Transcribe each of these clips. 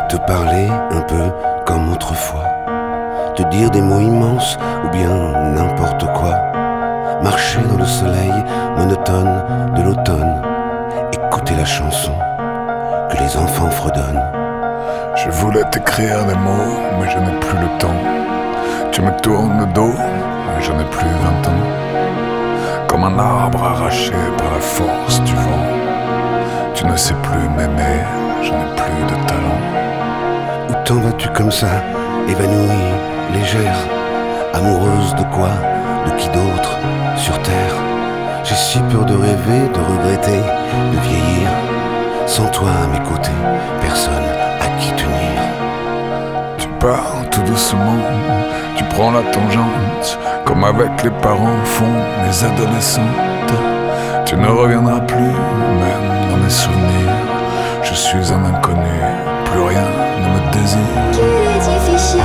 te parler un peu comme autrefois, te dire des mots immenses ou bien n'importe quoi, marcher dans le soleil monotone de l'automne, écouter la chanson que les enfants fredonnent. Je voulais t'écrire des mots, mais je n'ai plus le temps. Tu me tournes le dos, mais je n'ai plus 20 ans. Comme un arbre arraché par la force du vent. Tu ne sais plus m'aimer, je n'ai plus de talent. Où t'en vas-tu comme ça, évanouie, légère, amoureuse de quoi, de qui d'autre, sur terre? J'ai si peur de rêver, de regretter, de vieillir. Sans toi à mes côtés, personne à qui tenir. Tu pars tout doucement, tu prends la tangente, comme avec les parents font les adolescentes. Tu ne reviendras plus, même dans mes souvenirs. Je suis un inconnu, plus rien ne me désire. Qu'il est difficile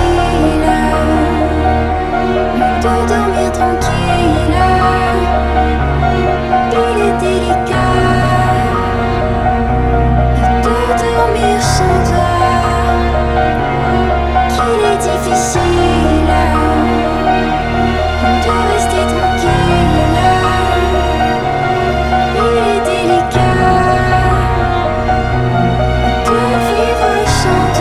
de dormir tranquille. Il est délicat de dormir sans toi. Qu'il est difficile de rester tranquille. Il est délicat de vivre sans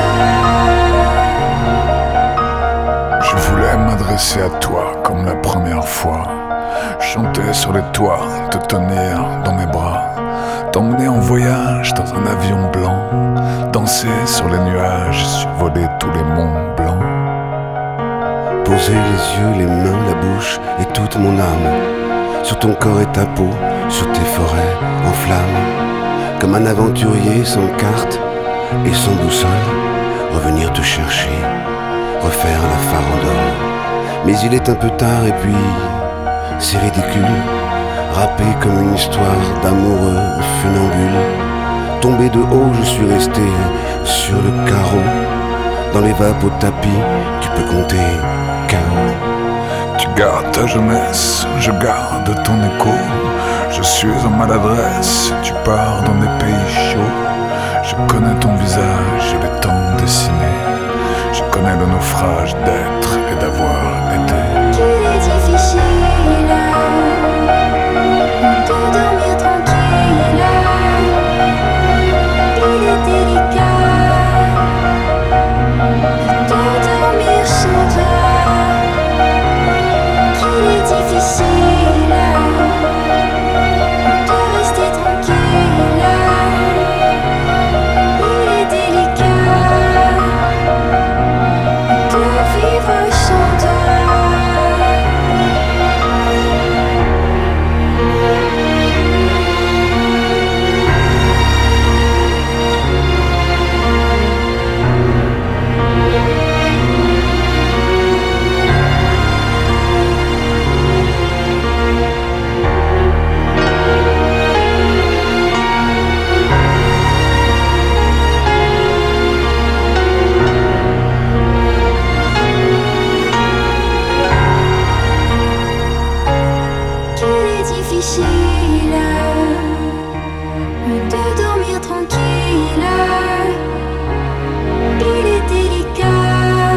toi. Je voulais m'adresser à toi comme la première fois. Chanter sur les toits, te tenir dans mes bras, t'emmener en voyage dans un avion blanc, danser sur les nuages, survoler tous les monts blancs. Poser les yeux, les mains, la bouche et toute mon âme sur ton corps et ta peau, sur tes forêts en flammes. Comme un aventurier sans carte et sans boussole, revenir te chercher, refaire la farandole. Mais il est un peu tard et puis c'est ridicule, râpé comme une histoire d'amoureux funambule. Tombé de haut, je suis resté sur le carreau. Dans les vapes au tapis, tu peux compter chaos. Tu gardes ta jeunesse, je garde ton écho. Je suis en maladresse, tu pars dans des pays chauds. Je connais ton visage et les temps dessinés. Je connais le naufrage d'être et d'avoir été. Qu'il est difficile de dormir tranquille. Il est délicat de dormir sans toi. Qu'il est difficile de rester tranquille. Il est délicat de vivre sans toi. Difficile de dormir tranquille. Il est délicat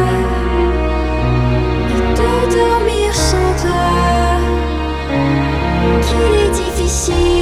de dormir sans toi. Qu'il est difficile